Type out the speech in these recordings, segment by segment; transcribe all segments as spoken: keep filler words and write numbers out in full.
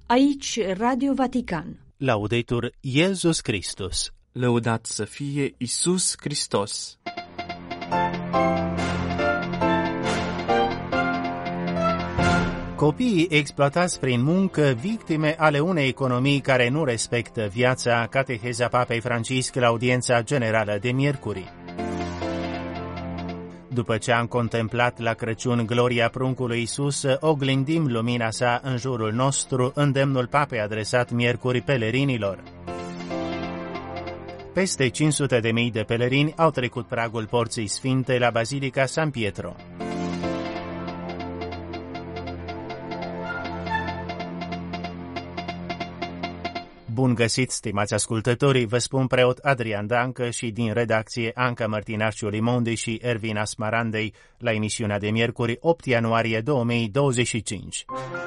Aici Radio Vatican. Laudetur Iesus Christus. Lăudat să fie Iisus Hristos. Copiii exploatați prin muncă, victime ale unei economii care nu respectă viața, cateheza Papei Francisc la audiența generală de miercuri. După ce am contemplat la Crăciun gloria pruncului Iisus, oglindim lumina sa în jurul nostru, îndemnul Papei adresat miercuri pelerinilor. Peste cinci sute de mii de pelerini au trecut pragul Porții Sfinte la Bazilica San Pietro. Bun găsit, stimați ascultători, vă spun preot Adrian Dancă și din redacție Anca Mărtinașciu Limondi și Ervin Asmarandei la emisiunea de miercuri opt ianuarie două mii douăzeci și cinci.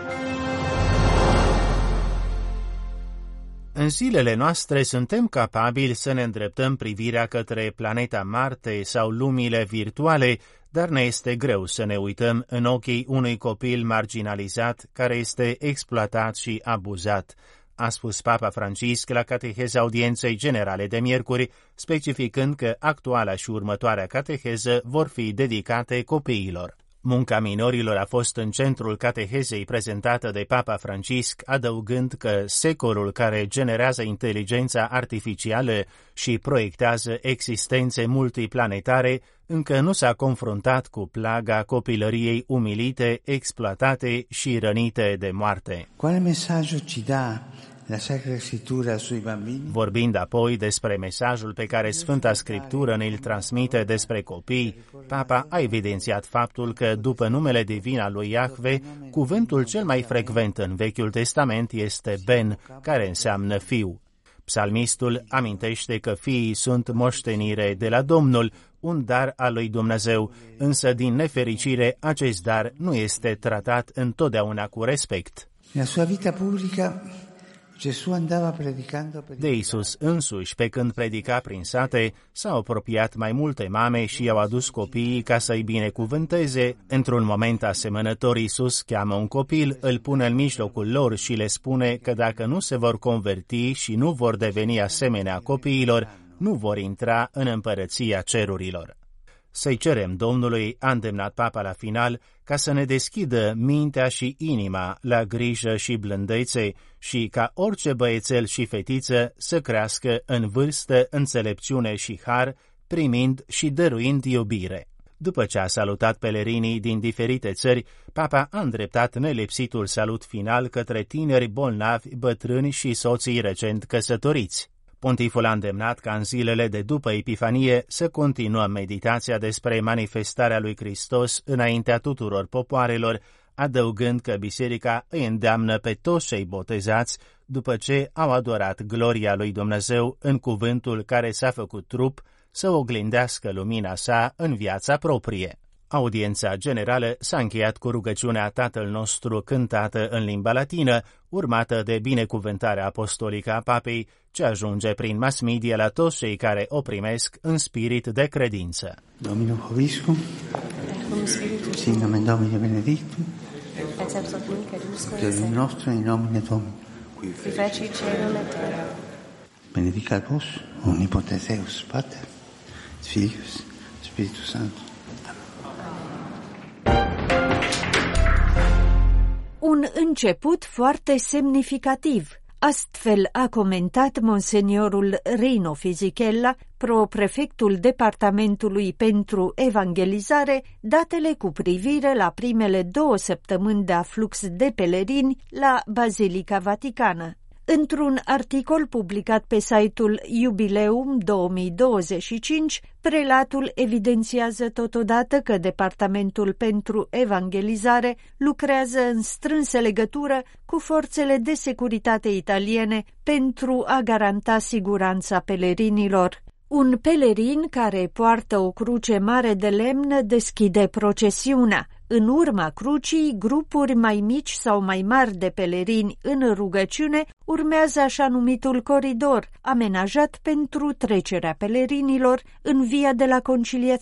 În zilele noastre suntem capabili să ne îndreptăm privirea către planeta Marte sau lumile virtuale, dar ne este greu să ne uităm în ochii unui copil marginalizat care este exploatat și abuzat, a spus Papa Francisc la cateheza audienței generale de miercuri, specificând că actuala și următoarea cateheză vor fi dedicate copiilor. Munca minorilor a fost în centrul catehezei prezentată de Papa Francisc, adăugând că secolul care generează inteligența artificială și proiectează existențe multiplanetare încă nu s-a confruntat cu plaga copilăriei umilite, exploatate și rănite de moarte. Quale messaggio ci dà la Sacra Scrittura sui bambini? Vorbind apoi despre mesajul pe care Sfânta Scriptură ne-l transmite despre copii, Papa a evidențiat faptul că, după numele divin al lui Iahve, cuvântul cel mai frecvent în Vechiul Testament este Ben, care înseamnă fiu. Psalmistul amintește că fiii sunt moștenire de la Domnul, un dar al lui Dumnezeu, însă din nefericire acest dar nu este tratat întotdeauna cu respect. La sua vita pubblica Gesù andava predicando per De Iisus însuși, pe când predica prin sate, s-au apropiat mai multe mame și i-au adus copiii ca să-i binecuvânteze. Într-un moment asemănător, Iisus cheamă un copil, îl pune în mijlocul lor și le spune că dacă nu se vor converti și nu vor deveni asemenea copiilor, nu vor intra în împărăția cerurilor. Să-i cerem Domnului, a îndemnat Papa la final, ca să ne deschidă mintea și inima la grijă și blândețe și ca orice băiețel și fetiță să crească în vârstă, înțelepciune și har, primind și dăruind iubire. După ce a salutat pelerinii din diferite țări, Papa a îndreptat nelipsitul salut final către tineri bolnavi, bătrâni și soții recent căsătoriți. Pontiful a îndemnat ca în zilele de după Epifanie să continuăm meditația despre manifestarea lui Hristos înaintea tuturor popoarelor, adăugând că Biserica îi îndeamnă pe toți cei botezați după ce au adorat gloria lui Dumnezeu în cuvântul care s-a făcut trup să oglindească lumina sa în viața proprie. Audiența generală s-a încheiat cu rugăciunea Tatăl nostru cântată în limba latină, urmată de binecuvântarea apostolică a Papei, ce ajunge prin mass media la toți cei care o primesc în spirit de credință. Domino Hoviscum, sin nomen Domini benedictum, Deus nostro in nomine Domini, qui feci cielo et terra. Benedicat vos, omnipotens Deus, Pater, Filius, Spiritus Sanctus. Un început foarte semnificativ. Astfel a comentat monseniorul Rino Fisichella, pro-prefectul Departamentului pentru Evangelizare, datele cu privire la primele două săptămâni de aflux de pelerini la Bazilica Vaticană. Într-un articol publicat pe site-ul Jubileum două mii douăzeci și cinci, prelatul evidențiază totodată că Departamentul pentru Evangelizare lucrează în strânsă legătură cu forțele de securitate italiene pentru a garanta siguranța pelerinilor. Un pelerin care poartă o cruce mare de lemn deschide procesiunea. În urma crucii, grupuri mai mici sau mai mari de pelerini în rugăciune urmează așa numitul coridor, amenajat pentru trecerea pelerinilor în Via de la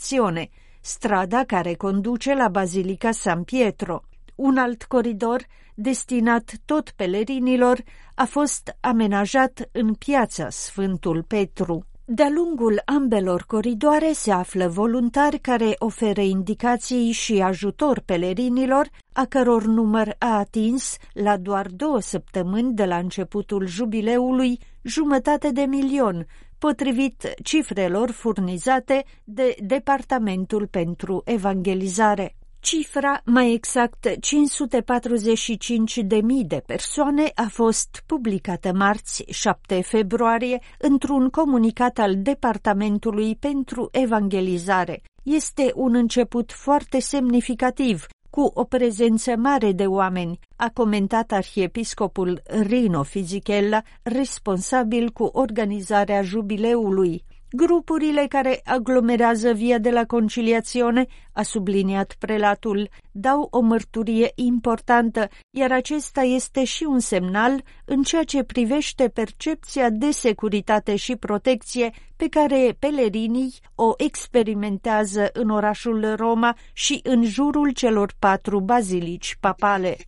Conciliazione, strada care conduce la Bazilica San Pietro. Un alt coridor destinat tot pelerinilor, a fost amenajat în piața Sfântul Petru. De-a lungul ambelor coridoare se află voluntari care oferă indicații și ajutor pelerinilor, a căror număr a atins, la doar două săptămâni de la începutul jubileului, jumătate de milion, potrivit cifrelor furnizate de Departamentul pentru Evangelizare. Cifra, mai exact cinci sute patruzeci și cinci de mii de persoane, a fost publicată marți, șapte februarie, într-un comunicat al Departamentului pentru Evangelizare. Este un început foarte semnificativ, cu o prezență mare de oameni, a comentat arhiepiscopul Rino Fisichella, responsabil cu organizarea jubileului. Grupurile care aglomerează Via de la Conciliazione, a subliniat prelatul, dau o mărturie importantă, iar acesta este și un semnal în ceea ce privește percepția de securitate și protecție pe care pelerinii o experimentează în orașul Roma și în jurul celor patru bazilici papale.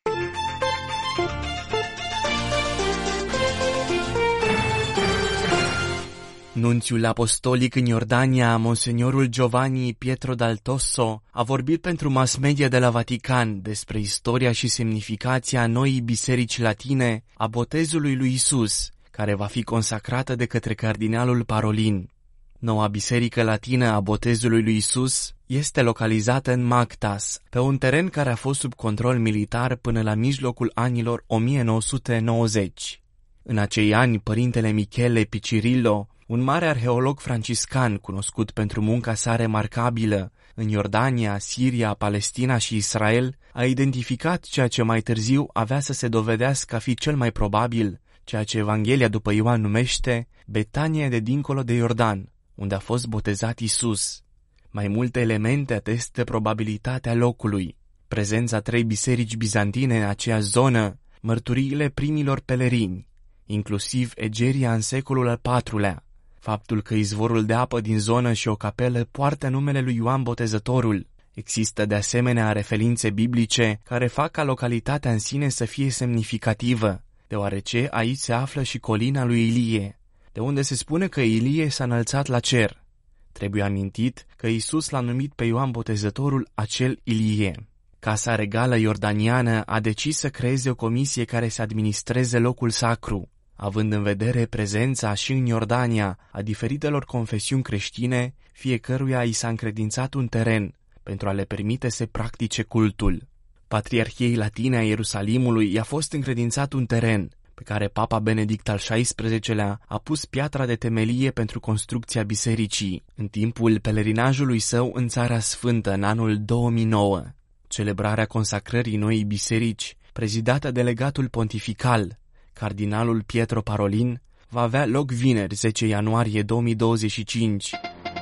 Nunțiul apostolic în Iordania, Monseniorul Giovanni Pietro Dal Tosso, a vorbit pentru mass media de la Vatican despre istoria și semnificația noii biserici latine a botezului lui Isus, care va fi consacrată de către cardinalul Parolin. Noua biserică latină a botezului lui Isus este localizată în Mactas, pe un teren care a fost sub control militar până la mijlocul anilor o mie nouă sute nouăzeci. În acei ani, părintele Michele Picirillo, un mare arheolog franciscan cunoscut pentru munca sa remarcabilă în Iordania, Siria, Palestina și Israel, a identificat ceea ce mai târziu avea să se dovedească a fi cel mai probabil, ceea ce Evanghelia după Ioan numește Betania de dincolo de Iordan, unde a fost botezat Isus. Mai multe elemente atestă probabilitatea locului: prezența trei biserici bizantine în aceeași zonă, mărturiile primilor pelerini, inclusiv Egeria în secolul al patrulea, faptul că izvorul de apă din zonă și o capelă poartă numele lui Ioan Botezătorul. Există de asemenea referințe biblice care fac ca localitatea în sine să fie semnificativă, deoarece aici se află și colina lui Ilie, de unde se spune că Ilie s-a înălțat la cer. Trebuie amintit că Isus l-a numit pe Ioan Botezătorul acel Ilie. Casa Regală Iordaniană a decis să creeze o comisie care să administreze locul sacru, având în vedere prezența și în Iordania a diferitelor confesiuni creștine, fiecăruia i s-a încredințat un teren pentru a le permite să practice cultul. Patriarhiei Latine a Ierusalimului i-a fost încredințat un teren pe care Papa Benedict al șaisprezecelea a pus piatra de temelie pentru construcția bisericii, în timpul pelerinajului său în Țara Sfântă în anul două mii nouă. Celebrarea consacrării noii biserici, prezidată de legatul pontifical, cardinalul Pietro Parolin, va avea loc vineri, zece ianuarie două mii douăzeci și cinci.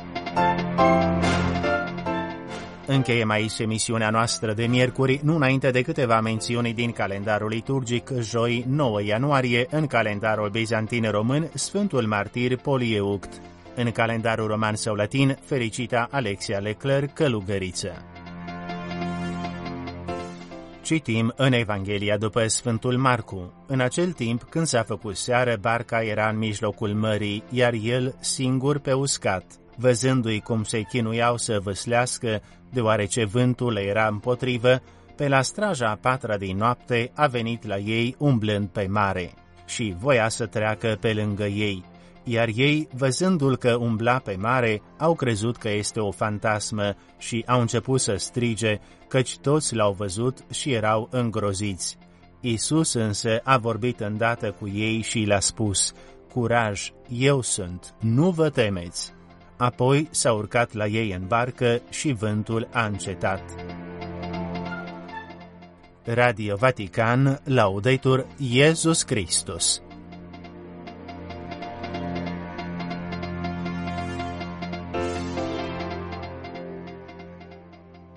Încheiem aici emisiunea noastră de miercuri, nu înainte de câteva mențiuni din calendarul liturgic. Joi, nouă ianuarie, în calendarul bizantin român, Sfântul Martir Polieuct. În calendarul roman sau latin, fericita Alexia Leclerc, călugăriță. Citim în Evanghelia după Sfântul Marcu. În acel timp, când s-a făcut seară, barca era în mijlocul mării, iar el singur pe uscat. Văzându-i cum se chinuiau să văslească, deoarece vântul le era împotrivă, pe la straja a patra din noapte a venit la ei umblând pe mare și voia să treacă pe lângă ei. Iar ei, văzându-l că umbla pe mare, au crezut că este o fantasmă și au început să strige, căci toți l-au văzut și erau îngroziți. Iisus însă a vorbit îndată cu ei și le-a spus, curaj, eu sunt, nu vă temeți. Apoi s-a urcat la ei în barcă și vântul a încetat. Radio Vatican, Laudetur Iesus Christus.